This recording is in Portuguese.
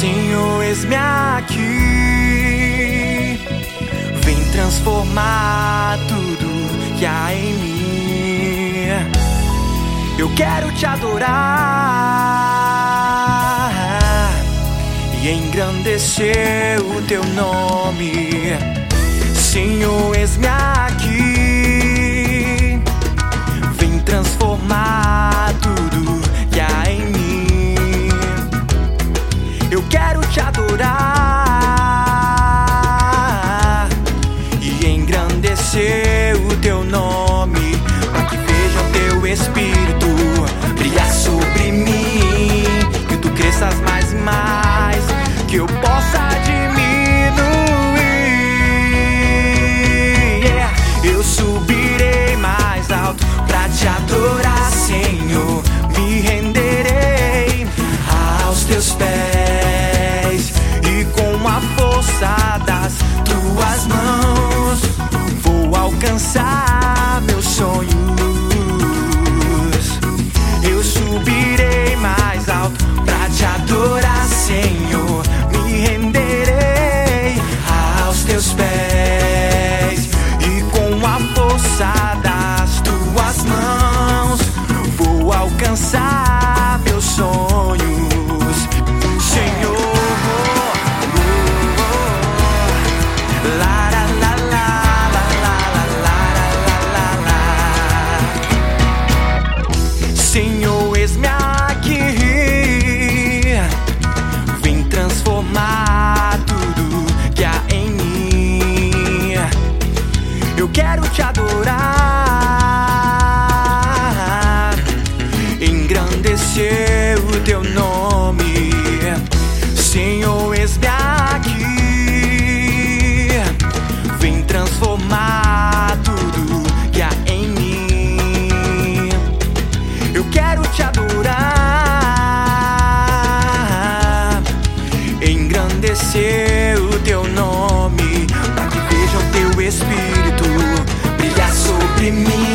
Senhor, eis-me aqui. Vem transformar tudo que há em mim. Eu quero te adorar e engrandecer o teu nome. Senhor, eis-me aqui. Vem transformar tudo que há em mim. Eu quero te adorar e engrandecer o teu nome, para que vejam teu Espírito brilhar sobre mim, que tu cresças mais e mais, que eu possa diminuir. Eu subirei mais alto pra te adorar, Senhor. Me renderei aos teus pés e com a força das tuas mãos vou alcançar meus sonhos. Eu subirei mais alto pra te adorar, Senhor. Me renderei aos teus pés e com a força das tuas mãos vou alcançar meus sonhos, Senhor. La, la, la, la, la, la, la, la, la. Senhor, eis-me aqui. Vem transformar tudo que há em mim. Eu quero te adorar, engrandecer o teu nome. Senhor, eis-me aqui. Vem transformar tudo que há em mim. Eu quero te adorar, engrandecer o teu nome, para que vejam teu Espírito brilhar sobre mim.